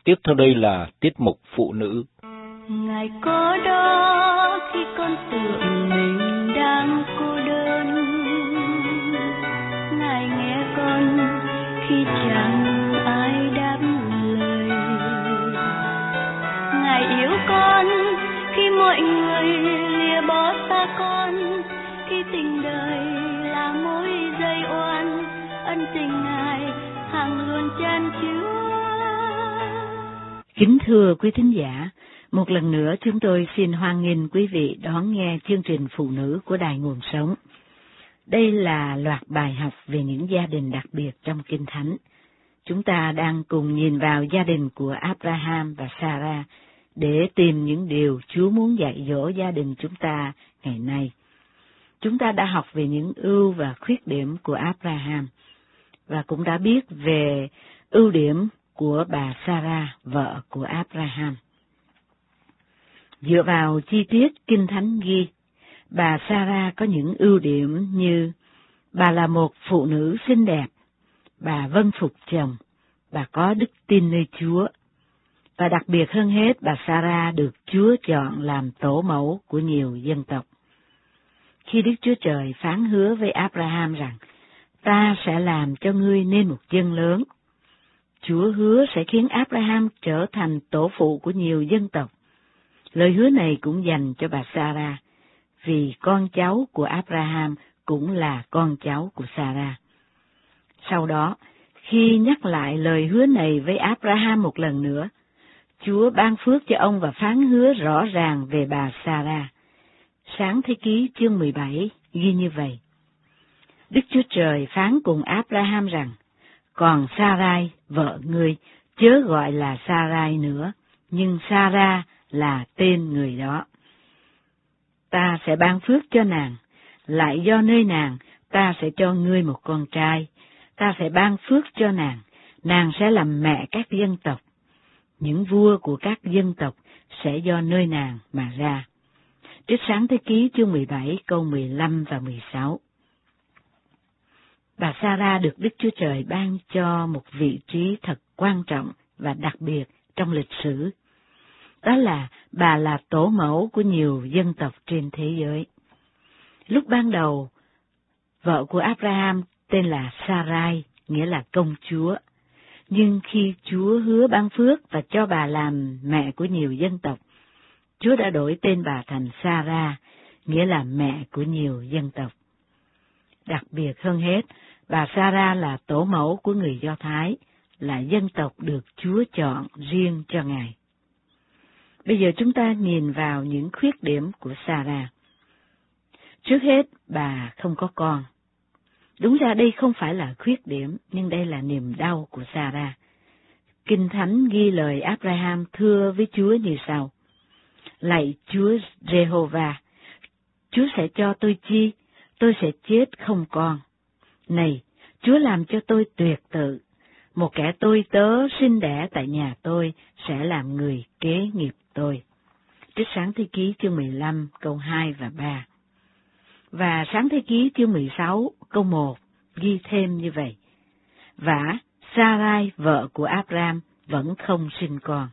Tiếp theo đây là tiết mục phụ nữ. Ngày có đó khi con tưởng mình đang cô đơn, Ngài nghe con khi chẳng ai đáp lời, Ngài yêu con khi mọi người lìa bỏ xa con, khi tình đời là mối dây oan, ân tình Ngài hằng luôn chan chứa. Kính thưa quý thính giả, một lần nữa chúng tôi xin hoan nghênh quý vị đón nghe chương trình Phụ nữ của Đài Nguồn Sống. Đây là loạt bài học về những gia đình đặc biệt trong Kinh Thánh. Chúng ta đang cùng nhìn vào gia đình của Abraham và Sarah để tìm những điều Chúa muốn dạy dỗ gia đình chúng ta ngày nay. Chúng ta đã học về những ưu và khuyết điểm của Abraham và cũng đã biết về ưu điểm của bà Sarah, vợ của Abraham. Dựa vào chi tiết Kinh Thánh ghi, bà Sarah có những ưu điểm như bà là một phụ nữ xinh đẹp, bà vâng phục chồng, bà có đức tin nơi Chúa, và đặc biệt hơn hết bà Sarah được Chúa chọn làm tổ mẫu của nhiều dân tộc. Khi Đức Chúa Trời phán hứa với Abraham rằng, ta sẽ làm cho ngươi nên một dân lớn, Chúa hứa sẽ khiến Abraham trở thành tổ phụ của nhiều dân tộc. Lời hứa này cũng dành cho bà Sarah, vì con cháu của Abraham cũng là con cháu của Sarah. Sau đó, khi nhắc lại lời hứa này với Abraham một lần nữa, Chúa ban phước cho ông và phán hứa rõ ràng về bà Sarah. Sáng Thế Ký chương 17 ghi như vậy. Đức Chúa Trời phán cùng Abraham rằng, còn Sarai, vợ ngươi, chớ gọi là Sarai nữa, nhưng Sarah là tên người đó. Ta sẽ ban phước cho nàng, lại do nơi nàng, ta sẽ cho ngươi một con trai. Ta sẽ ban phước cho nàng sẽ làm mẹ các dân tộc. Những vua của các dân tộc sẽ do nơi nàng mà ra. Trích Sáng Thế Ký chương 17 câu 15 và 16. Bà Sarah được Đức Chúa Trời ban cho một vị trí thật quan trọng và đặc biệt trong lịch sử. Đó là bà là tổ mẫu của nhiều dân tộc trên thế giới. Lúc ban đầu, vợ của Abraham tên là Sarai, nghĩa là công chúa. Nhưng khi Chúa hứa ban phước và cho bà làm mẹ của nhiều dân tộc, Chúa đã đổi tên bà thành Sarah, nghĩa là mẹ của nhiều dân tộc. Đặc biệt hơn hết, bà Sarah là tổ mẫu của người Do Thái, là dân tộc được Chúa chọn riêng cho Ngài. Bây giờ chúng ta nhìn vào những khuyết điểm của Sarah. Trước hết, bà không có con. Đúng ra đây không phải là khuyết điểm, nhưng đây là niềm đau của Sarah. Kinh Thánh ghi lời Abraham thưa với Chúa như sau. Lạy Chúa Jehovah, Chúa sẽ cho tôi chi? Tôi sẽ chết không con. Này, Chúa làm cho tôi tuyệt tự. Một kẻ tôi tớ sinh đẻ tại nhà tôi sẽ làm người kế nghiệp tôi. Trích Sáng Thế Ký chương 15 câu 2 và 3. Và Sáng Thế Ký chương 16 câu 1 ghi thêm như vậy. Vả, Sarai vợ của Abraham vẫn không sinh con.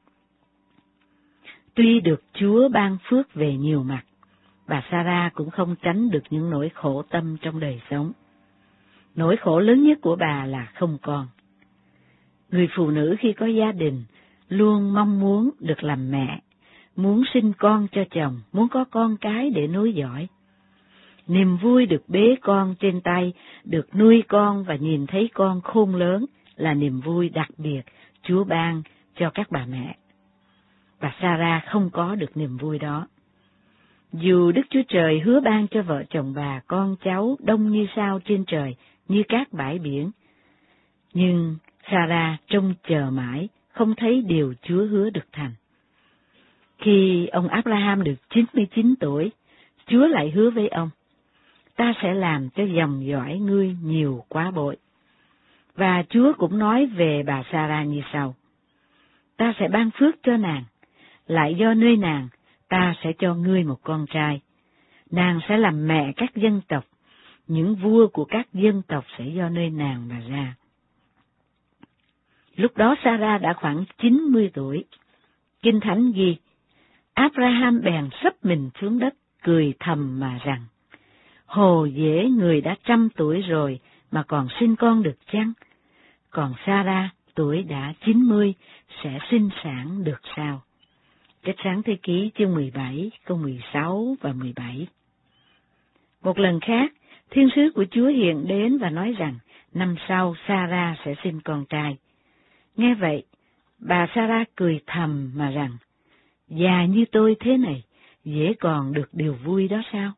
Tuy được Chúa ban phước về nhiều mặt, bà Sarah cũng không tránh được những nỗi khổ tâm trong đời sống. Nỗi khổ lớn nhất của bà là không con. Người phụ nữ khi có gia đình luôn mong muốn được làm mẹ, muốn sinh con cho chồng, muốn có con cái để nối dõi. Niềm vui được bế con trên tay, được nuôi con và nhìn thấy con khôn lớn là niềm vui đặc biệt Chúa ban cho các bà mẹ. Bà Sarah không có được niềm vui đó. Dù Đức Chúa Trời hứa ban cho vợ chồng bà con cháu đông như sao trên trời, như các bãi biển, nhưng Sarah trông chờ mãi, không thấy điều Chúa hứa được thành. Khi ông Abraham được 99 tuổi, Chúa lại hứa với ông, ta sẽ làm cho dòng dõi ngươi nhiều quá bội. Và Chúa cũng nói về bà Sarah như sau, ta sẽ ban phước cho nàng, lại do nơi nàng, ta sẽ cho ngươi một con trai. Nàng sẽ làm mẹ các dân tộc, những vua của các dân tộc sẽ do nơi nàng mà ra. Lúc đó Sarah đã khoảng 90 tuổi. Kinh Thánh ghi, Abraham bèn sấp mình xuống đất, cười thầm mà rằng, hồ dễ người đã 100 tuổi rồi mà còn sinh con được chăng? Còn Sarah tuổi đã 90 sẽ sinh sản được sao? Trích Sáng Thế Ký chương 17 câu 16 và 17. Một lần khác, thiên sứ của Chúa hiện đến và nói rằng năm sau Sarah sẽ sinh con trai. Nghe vậy, bà Sarah cười thầm mà rằng, già như tôi thế này, dễ còn được điều vui đó sao?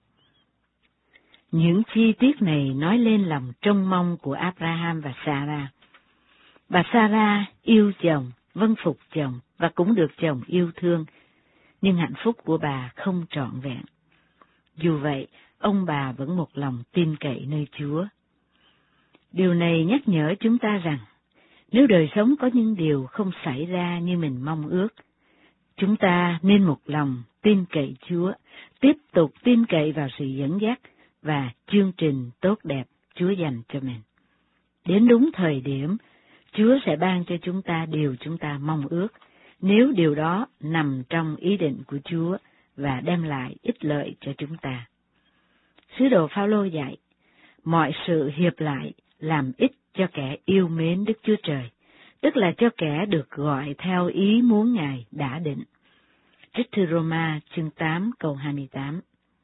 Những chi tiết này nói lên lòng trông mong của Abraham và Sarah. Bà Sarah yêu chồng, vâng phục chồng và cũng được chồng yêu thương, nhưng hạnh phúc của bà không trọn vẹn. Dù vậy, ông bà vẫn một lòng tin cậy nơi Chúa. Điều này nhắc nhở chúng ta rằng, nếu đời sống có những điều không xảy ra như mình mong ước, chúng ta nên một lòng tin cậy Chúa, tiếp tục tin cậy vào sự dẫn dắt và chương trình tốt đẹp Chúa dành cho mình. Đến đúng thời điểm, Chúa sẽ ban cho chúng ta điều chúng ta mong ước, nếu điều đó nằm trong ý định của Chúa và đem lại ích lợi cho chúng ta. Sứ đồ Phao-lô dạy, mọi sự hiệp lại làm ích cho kẻ yêu mến Đức Chúa Trời, tức là cho kẻ được gọi theo ý muốn Ngài đã định. Trích thư Roma chương 8 câu 28.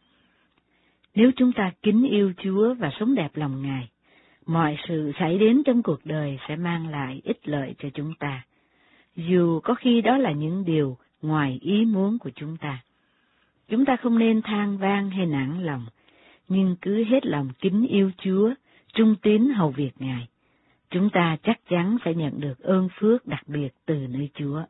Nếu chúng ta kính yêu Chúa và sống đẹp lòng Ngài, mọi sự xảy đến trong cuộc đời sẽ mang lại ích lợi cho chúng ta, dù có khi đó là những điều ngoài ý muốn của chúng ta. Chúng ta không nên than vang hay nản lòng, nhưng cứ hết lòng kính yêu Chúa, trung tín hầu việc Ngài. Chúng ta chắc chắn sẽ nhận được ơn phước đặc biệt từ nơi Chúa.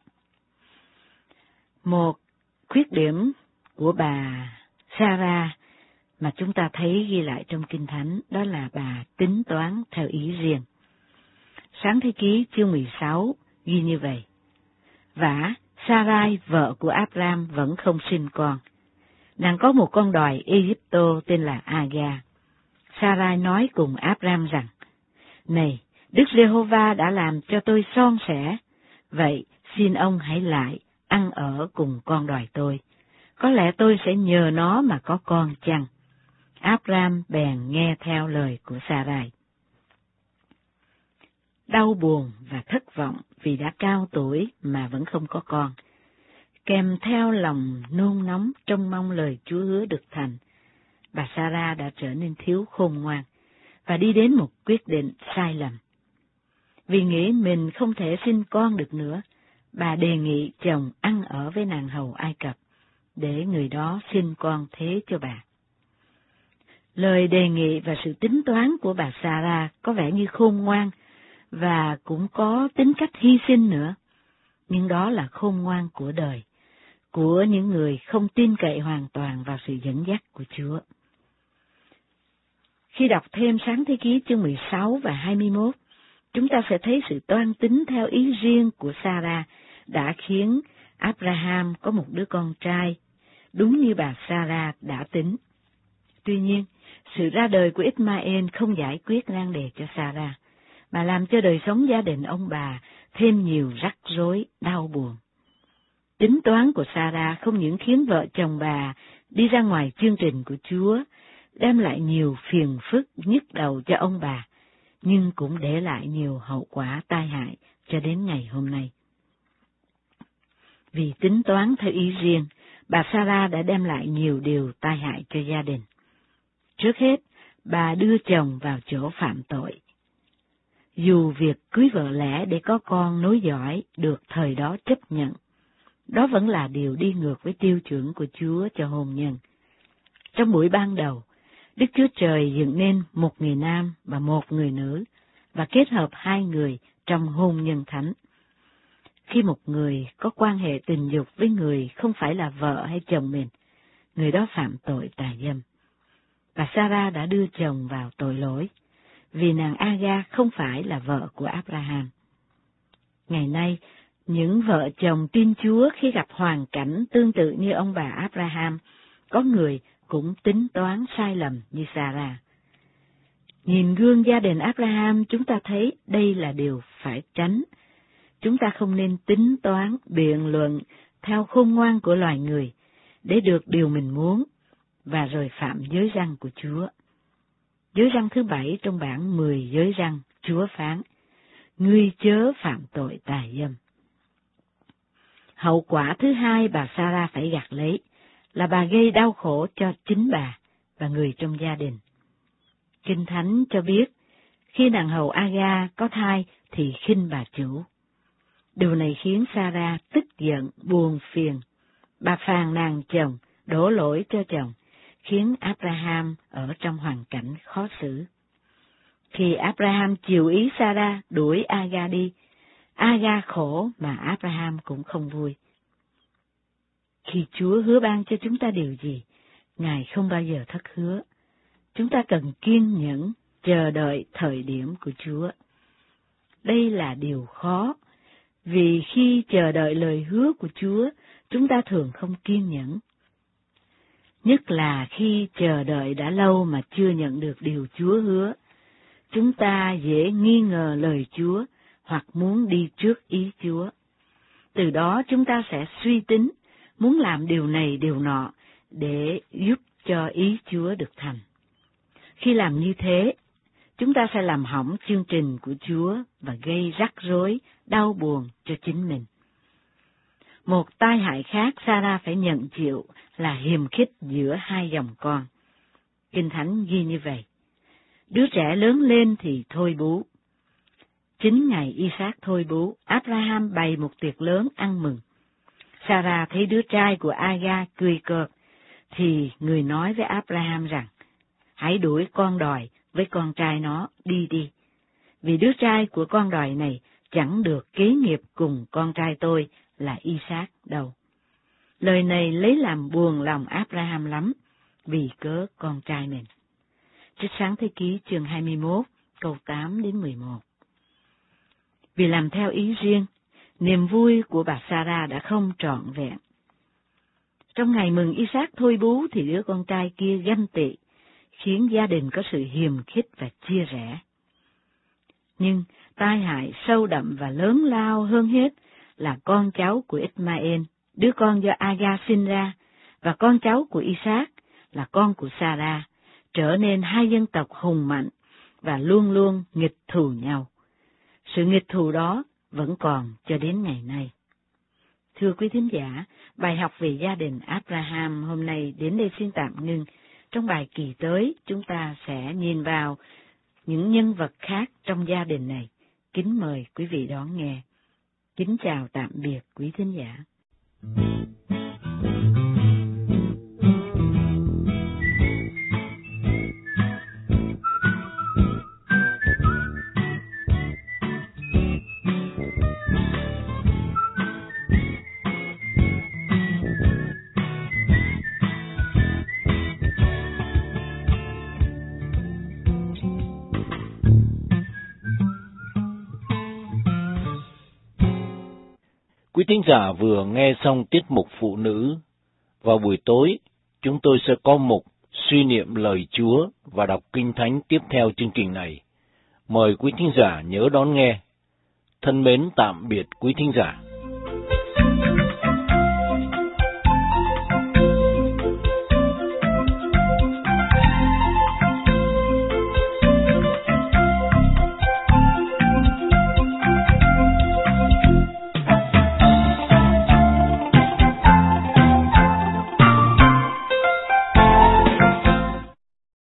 Một khuyết điểm của bà Sarah mà chúng ta thấy ghi lại trong Kinh Thánh, đó là bà tính toán theo ý riêng. Sáng Thế Ký chương 16 ghi như vậy. Vả, Sarai, vợ của Abram, vẫn không sinh con. Nàng có một con đòi Egypto tên là Aga. Sarai nói cùng Abram rằng, này, Đức Giê-hô-va đã làm cho tôi son sẻ, vậy xin ông hãy lại ăn ở cùng con đòi tôi. Có lẽ tôi sẽ nhờ nó mà có con chăng? Abram bèn nghe theo lời của Sarai. Đau buồn và thất vọng vì đã cao tuổi mà vẫn không có con, kèm theo lòng nôn nóng trông mong lời Chúa hứa được thành, bà Sarah đã trở nên thiếu khôn ngoan và đi đến một quyết định sai lầm. Vì nghĩ mình không thể sinh con được nữa, bà đề nghị chồng ăn ở với nàng hầu Ai Cập, để người đó sinh con thế cho bà. Lời đề nghị và sự tính toán của bà Sarah có vẻ như khôn ngoan, và cũng có tính cách hy sinh nữa, nhưng đó là khôn ngoan của đời, của những người không tin cậy hoàn toàn vào sự dẫn dắt của Chúa. Khi đọc thêm Sáng Thế Ký chương 16 và 21, chúng ta sẽ thấy sự toan tính theo ý riêng của Sarah đã khiến Abraham có một đứa con trai, đúng như bà Sarah đã tính. Tuy nhiên, sự ra đời của Ismael không giải quyết nan đề cho Sarah, mà làm cho đời sống gia đình ông bà thêm nhiều rắc rối, đau buồn. Tính toán của Sarah không những khiến vợ chồng bà đi ra ngoài chương trình của Chúa, đem lại nhiều phiền phức nhức đầu cho ông bà, nhưng cũng để lại nhiều hậu quả tai hại cho đến ngày hôm nay. Vì tính toán theo ý riêng, bà Sarah đã đem lại nhiều điều tai hại cho gia đình. Trước hết, bà đưa chồng vào chỗ phạm tội. Dù việc cưới vợ lẽ để có con nối dõi được thời đó chấp nhận, đó vẫn là điều đi ngược với tiêu chuẩn của Chúa cho hôn nhân. Trong buổi ban đầu, Đức Chúa Trời dựng nên một người nam và một người nữ, và kết hợp hai người trong hôn nhân thánh. Khi một người có quan hệ tình dục với người không phải là vợ hay chồng mình, người đó phạm tội tà dâm. Và Sarah đã đưa chồng vào tội lỗi, vì nàng Aga không phải là vợ của Abraham. Ngày nay, những vợ chồng tin Chúa khi gặp hoàn cảnh tương tự như ông bà Abraham, có người cũng tính toán sai lầm như Sarah. Nhìn gương gia đình Abraham, chúng ta thấy đây là điều phải tránh. chúng ta không nên tính toán, biện luận theo khôn ngoan của loài người để được điều mình muốn và rồi phạm giới răn của Chúa. Giới răn thứ 7 trong bảng 10 giới răn, Chúa phán: ngươi chớ phạm tội tà dâm. Hậu quả thứ hai bà Sarah phải gặt lấy là bà gây đau khổ cho chính bà và người trong gia đình. Kinh Thánh cho biết, khi nàng hầu Aga có thai thì khinh bà chủ. Điều này khiến Sarah tức giận, buồn phiền. Bà phàn nàn chồng, đổ lỗi cho chồng, khiến Abraham ở trong hoàn cảnh khó xử. Khi Abraham chiều ý Sarah đuổi Aga đi, Aga khổ mà Abraham cũng không vui. Khi Chúa hứa ban cho chúng ta điều gì, Ngài không bao giờ thất hứa. Chúng ta cần kiên nhẫn chờ đợi thời điểm của Chúa. Đây là điều khó, vì khi chờ đợi lời hứa của Chúa, chúng ta thường không kiên nhẫn. Nhất là khi chờ đợi đã lâu mà chưa nhận được điều Chúa hứa, chúng ta dễ nghi ngờ lời Chúa hoặc muốn đi trước ý Chúa. Từ đó chúng ta sẽ suy tính, muốn làm điều này điều nọ để giúp cho ý Chúa được thành. Khi làm như thế, chúng ta sẽ làm hỏng chương trình của Chúa và gây rắc rối, đau buồn cho chính mình. Một tai hại khác Sarah phải nhận chịu là hiềm khích giữa hai dòng con. Kinh Thánh ghi như vậy: đứa trẻ lớn lên thì thôi bú. Chính ngày Isaac thôi bú, Abraham bày một tiệc lớn ăn mừng. Sarah thấy đứa trai của Aga cười cợt, thì người nói với Abraham rằng: hãy đuổi con đòi với con trai nó đi, vì đứa trai của con đòi này chẳng được kế nghiệp cùng con trai tôi là Isaac đâu. Lời này lấy làm buồn lòng Abraham lắm, vì cớ con trai mình. Trích Sáng Thế Ký chương 21, câu 8 đến 11. Vì làm theo ý riêng, niềm vui của bà Sarah đã không trọn vẹn. Trong ngày mừng Isaac thôi bú thì đứa con trai kia ganh tị, khiến gia đình có sự hiềm khích và chia rẽ. Nhưng tai hại sâu đậm và lớn lao hơn hết là con cháu của Ismael, đứa con do Aga sinh ra, và con cháu của Isaac là con của Sarah, trở nên hai dân tộc hùng mạnh và luôn luôn nghịch thù nhau. Sự nghịch thù đó vẫn còn cho đến ngày nay. Thưa quý thính giả, bài học về gia đình Abraham hôm nay đến đây xin tạm ngưng. Trong bài kỳ tới, chúng ta sẽ nhìn vào những nhân vật khác trong gia đình này. Kính mời quý vị đón nghe. Kính chào tạm biệt quý thính giả. Quý thính giả vừa nghe xong tiết mục Phụ Nữ. Vào buổi tối, chúng tôi sẽ có mục suy niệm lời Chúa và đọc Kinh Thánh tiếp theo chương trình này. Mời quý thính giả nhớ đón nghe. Thân mến tạm biệt quý thính giả.